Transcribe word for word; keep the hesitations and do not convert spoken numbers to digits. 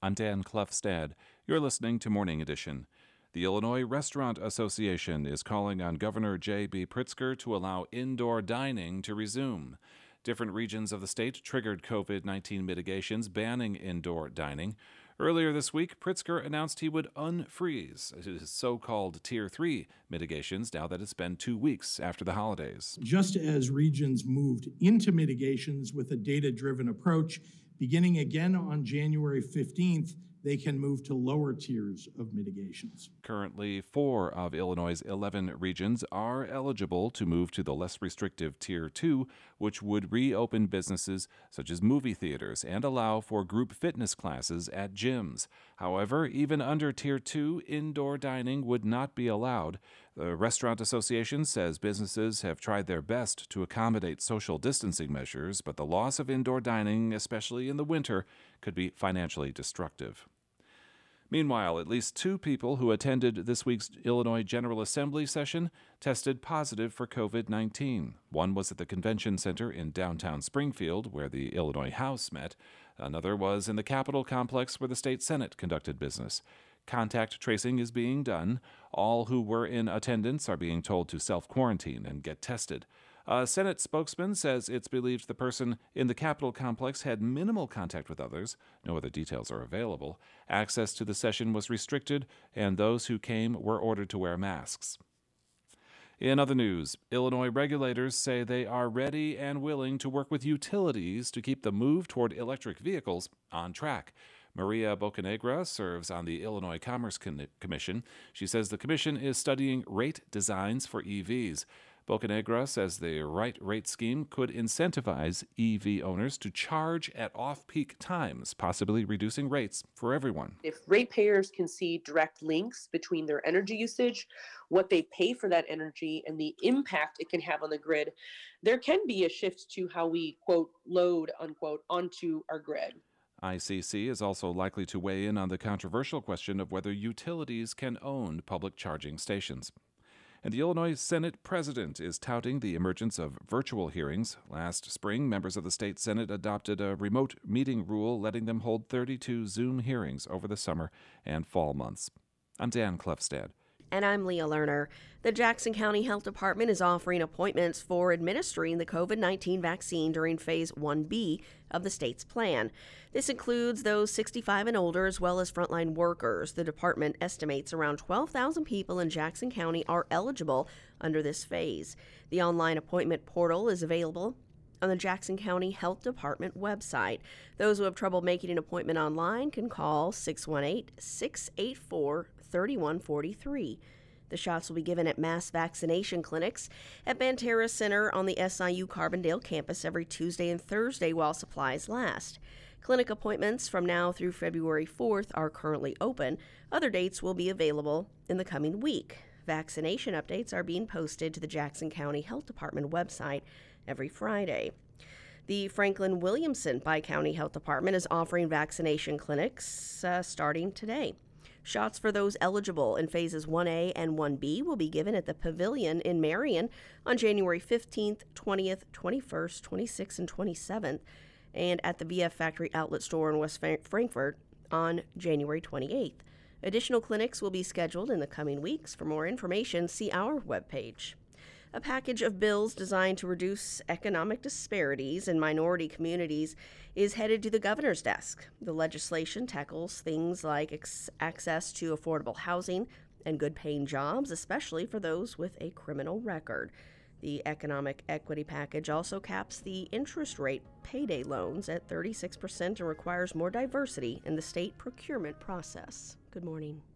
I'm Dan Clough-Stad. You're listening to Morning Edition. The Illinois Restaurant Association is calling on Governor J B. Pritzker to allow indoor dining to resume. Different regions of the state triggered COVID nineteen mitigations banning indoor dining. Earlier this week, Pritzker announced he would unfreeze his so-called Tier three mitigations now that it's been two weeks after the holidays. Just as regions moved into mitigations with a data-driven approach, beginning again on January fifteenth, they can move to lower tiers of mitigations. Currently, four of Illinois' eleven regions are eligible to move to the less restrictive Tier two, which would reopen businesses such as movie theaters and allow for group fitness classes at gyms. However, even under Tier two, indoor dining would not be allowed. The Restaurant Association says businesses have tried their best to accommodate social distancing measures, but the loss of indoor dining, especially in the winter, could be financially destructive. Meanwhile, at least two people who attended this week's Illinois General Assembly session tested positive for COVID nineteen. One was at the Convention Center in downtown Springfield, where the Illinois House met. Another was in the Capitol complex, where the state Senate conducted business. Contact tracing is being done. All who were in attendance are being told to self-quarantine and get tested. A Senate spokesman says it's believed the person in the Capitol complex had minimal contact with others. No other details are available. Access to the session was restricted, and those who came were ordered to wear masks. In other news, Illinois regulators say they are ready and willing to work with utilities to keep the move toward electric vehicles on track. Maria Bocanegra serves on the Illinois Commerce Commission. She says the commission is studying rate designs for E Vs. Bocanegra says the right rate scheme could incentivize E V owners to charge at off-peak times, possibly reducing rates for everyone. If ratepayers can see direct links between their energy usage, what they pay for that energy, and the impact it can have on the grid, there can be a shift to how we, quote, load, unquote, onto our grid. I C C is also likely to weigh in on the controversial question of whether utilities can own public charging stations. And the Illinois Senate president is touting the emergence of virtual hearings. Last spring, members of the state Senate adopted a remote meeting rule letting them hold thirty-two Zoom hearings over the summer and fall months. I'm Dan Clough-Stad. And I'm Leah Lerner. The Jackson County Health Department is offering appointments for administering the COVID nineteen vaccine during Phase one B of the state's plan. This includes those sixty-five and older as well as frontline workers. The department estimates around twelve thousand people in Jackson County are eligible under this phase. The online appointment portal is available on the Jackson County Health Department website. Those who have trouble making an appointment online can call six one eight, six eight four, three one four three. The shots will be given at mass vaccination clinics at Banterra Center on the S I U Carbondale campus every Tuesday and Thursday while supplies last. Clinic appointments from now through February fourth are currently open. Other dates will be available in the coming week. Vaccination updates are being posted to the Jackson County Health Department website every Friday. The Franklin Williamson Bi-County Health Department is offering vaccination clinics uh, starting today. Shots for those eligible in phases one A and one B will be given at the Pavilion in Marion on January fifteenth, twentieth, twenty-first, twenty-sixth, and twenty-seventh, and at the V F Factory Outlet Store in West Frankfort on January twenty-eighth. Additional clinics will be scheduled in the coming weeks. For more information, see our webpage. A package of bills designed to reduce economic disparities in minority communities is headed to the governor's desk. The legislation tackles things like ex- access to affordable housing and good-paying jobs, especially for those with a criminal record. The economic equity package also caps the interest rate payday loans at thirty-six percent and requires more diversity in the state procurement process. Good morning.